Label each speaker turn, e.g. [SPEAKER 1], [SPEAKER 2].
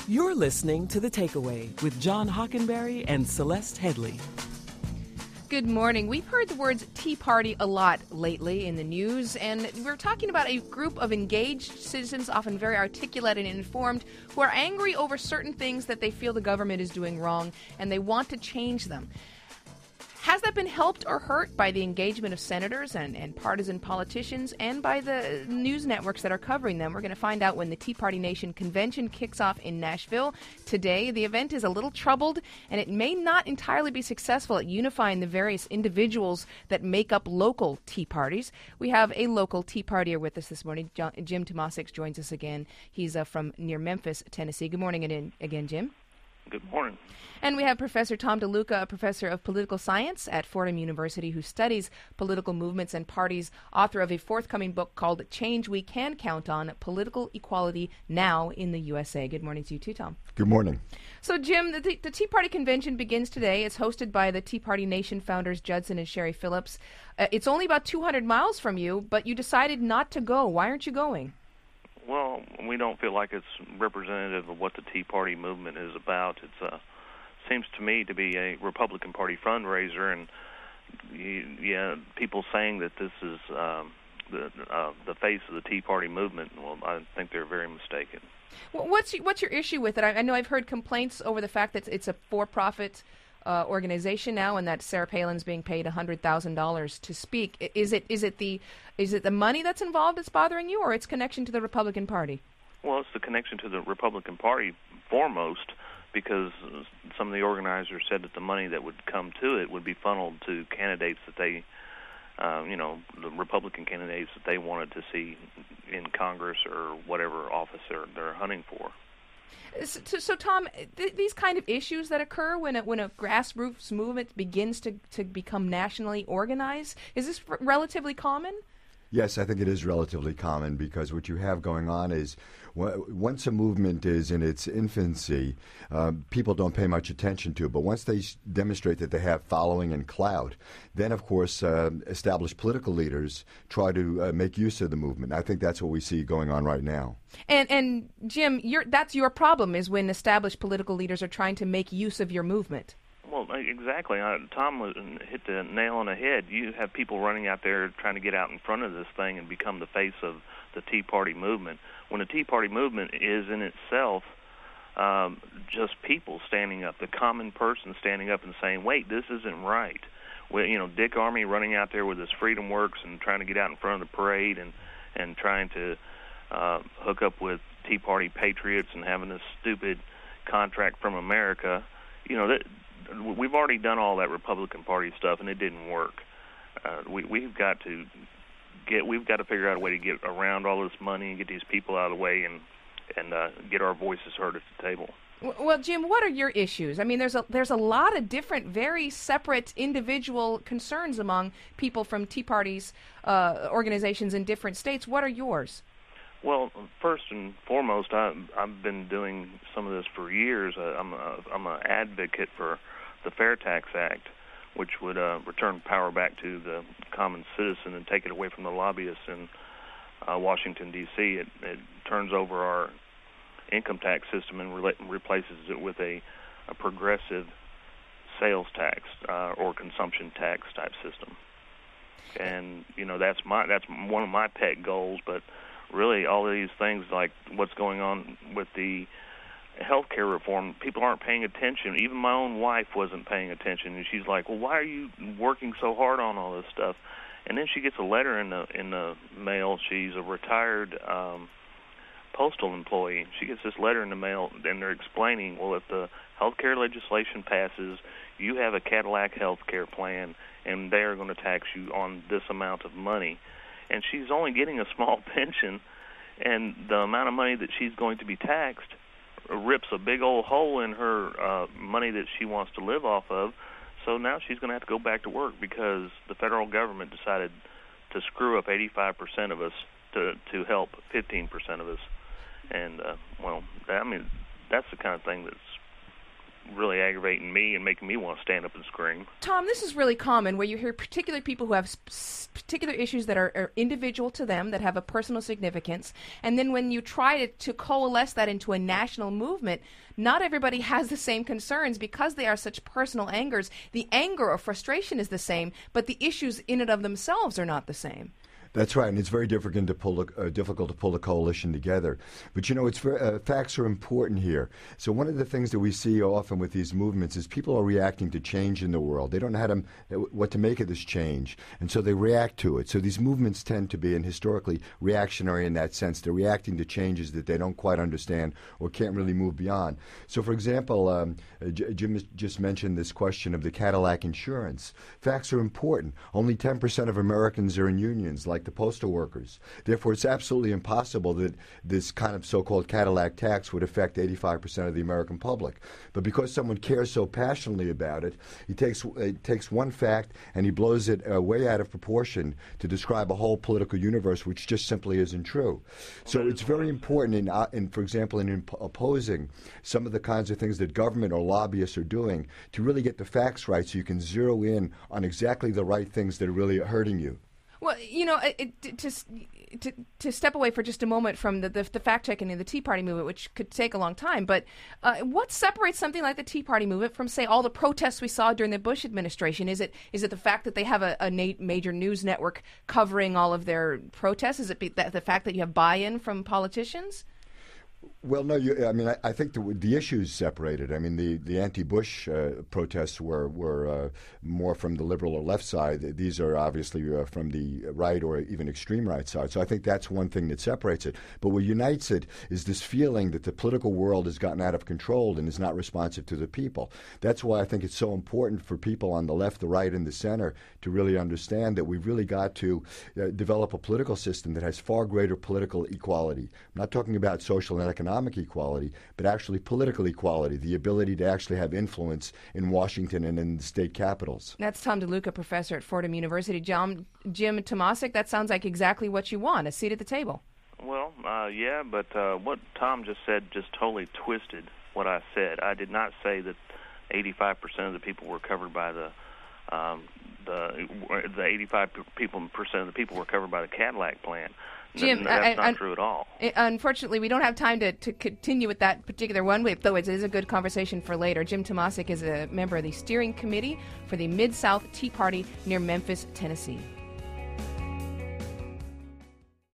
[SPEAKER 1] You're listening to The Takeaway with John Hockenberry and Celeste Headley.
[SPEAKER 2] Good morning. We've heard the words Tea Party a lot lately in the news, and we're talking about a group of engaged citizens, often very articulate and informed, who are angry over certain things that they feel the government is doing wrong, and they want to change them. Has that been helped or hurt by the engagement of senators and partisan politicians and by the news networks that are covering them? We're going to find out when the Tea Party Nation convention kicks off in Nashville today. The event is a little troubled, and it may not entirely be successful at unifying the various individuals that make up local Tea Parties. We have a local Tea Partier with us this morning. Jim Tomasic joins us again. He's from near Memphis, Tennessee. Good morning again, Jim.
[SPEAKER 3] Good morning.
[SPEAKER 2] And we have Professor Tom DeLuca, a professor of political science at Fordham University who studies political movements and parties, author of a forthcoming book called Change We Can Count On, Political Equality Now in the USA. Good morning to you too, Tom.
[SPEAKER 4] Good morning.
[SPEAKER 2] So, Jim, the Tea Party convention begins today. It's hosted by the Tea Party Nation founders Judson and Sherry Phillips. It's only about 200 miles from you, but you decided not to go. Why aren't you going?
[SPEAKER 3] Well, we don't feel like it's representative of what the Tea Party movement is about. It seems to me to be a Republican Party fundraiser, and people saying that this is the face of the Tea Party movement. Well, I think they're very mistaken.
[SPEAKER 2] Well, what's your issue with it? I know I've heard complaints over the fact that it's a for-profit organization now, and that Sarah Palin's being paid $100,000 to speak. Is it the money that's involved that's bothering you, or its connection to the Republican Party?
[SPEAKER 3] Well, it's the connection to the Republican Party foremost, because some of the organizers said that the money that would come to it would be funneled to candidates that they, the Republican candidates that they wanted to see in Congress or whatever office they're hunting for.
[SPEAKER 2] So Tom, these kind of issues that occur when a grassroots movement begins to become nationally organized, is this relatively common?
[SPEAKER 4] Yes, I think it is relatively common, because what you have going on is once a movement is in its infancy, people don't pay much attention to it. But once they demonstrate that they have following and clout, then, of course, established political leaders try to make use of the movement. I think that's what we see going on right now.
[SPEAKER 2] And Jim, that's your problem, is when established political leaders are trying to make use of your movement.
[SPEAKER 3] Well, exactly. Tom hit the nail on the head. You have people running out there trying to get out in front of this thing and become the face of the Tea Party movement, when the Tea Party movement is in itself just people standing up, the common person standing up and saying, wait, this isn't right. Dick Armey running out there with his Freedom Works and trying to get out in front of the parade and trying to hook up with Tea Party patriots and having this stupid contract from America. We've already done all that Republican Party stuff, and it didn't work. We've got to figure out a way to get around all this money and get these people out of the way and get our voices heard at the table.
[SPEAKER 2] Well, Jim, what are your issues? I mean, there's a lot of different, very separate individual concerns among people from Tea Party's organizations in different states. What are yours?
[SPEAKER 3] Well, first and foremost, I've been doing some of this for years. I'm an advocate for the Fair Tax Act, which would return power back to the common citizen and take it away from the lobbyists in Washington, D.C. It turns over our income tax system and replaces it with a progressive sales tax or consumption tax type system. And that's one of my pet goals. But really, all of these things, like what's going on with the healthcare reform, people aren't paying attention. Even my own wife wasn't paying attention, and she's like, "Well, why are you working so hard on all this stuff?" And then she gets a letter in the mail. She's a retired postal employee. She gets this letter in the mail, and they're explaining, well, if the healthcare legislation passes, you have a Cadillac healthcare plan, and they are going to tax you on this amount of money. And she's only getting a small pension, and the amount of money that she's going to be taxed rips a big old hole in her money that she wants to live off of. So now she's going to have to go back to work because the federal government decided to screw up 85% of us to help 15% of us. And, that's the kind of thing that's really aggravating me and making me want to stand up and scream.
[SPEAKER 2] Tom, this is really common where you hear particular people who have particular issues that are individual to them, that have a personal significance, and then when you try to coalesce that into a national movement, not everybody has the same concerns because they are such personal angers. The anger or frustration is the same, but the issues in and of themselves are not the same.
[SPEAKER 4] That's right, and it's very difficult to pull a coalition together. But it's facts are important here. So one of the things that we see often with these movements is people are reacting to change in the world. They don't know what to make of this change, and so they react to it. So these movements tend to be, and historically, reactionary in that sense. They're reacting to changes that they don't quite understand or can't really move beyond. So, for example, Jim just mentioned this question of the Cadillac insurance. Facts are important. Only 10% of Americans are in unions, like the postal workers. Therefore, it's absolutely impossible that this kind of so-called Cadillac tax would affect 85% of the American public. But because someone cares so passionately about it, he takes one fact and he blows it way out of proportion to describe a whole political universe, which just simply isn't true. So it's very important, for example, in opposing some of the kinds of things that government or lobbyists are doing, to really get the facts right so you can zero in on exactly the right things that are really hurting you.
[SPEAKER 2] Well, to step away for just a moment from the fact-checking and the Tea Party movement, which could take a long time, but what separates something like the Tea Party movement from, say, all the protests we saw during the Bush administration? Is it the fact that they have a major news network covering all of their protests? Is it the fact that you have buy-in from politicians?
[SPEAKER 4] Well, no. I think the issues separated. I mean, the anti-Bush protests were more from the liberal or left side. These are obviously from the right or even extreme right side. So I think that's one thing that separates it. But what unites it is this feeling that the political world has gotten out of control and is not responsive to the people. That's why I think it's so important for people on the left, the right, and the center to really understand that we've really got to develop a political system that has far greater political equality. I'm not talking about social and economic equality, but actually political equality, the ability to actually have influence in Washington and in the state capitals.
[SPEAKER 2] That's Tom DeLuca, professor at Fordham University. Jim Tomasic, that sounds like exactly what you want, a seat at the table.
[SPEAKER 3] Well, yeah, but what Tom just said just totally twisted what I said. I did not say that 85% of the people were covered by the 85% of the people were covered by the Cadillac plan.
[SPEAKER 2] Jim,
[SPEAKER 3] that's not true at all.
[SPEAKER 2] Unfortunately, we don't have time to continue with that particular one, though it is a good conversation for later. Jim Tomasic is a member of the steering committee for the Mid-South Tea Party near Memphis, Tennessee.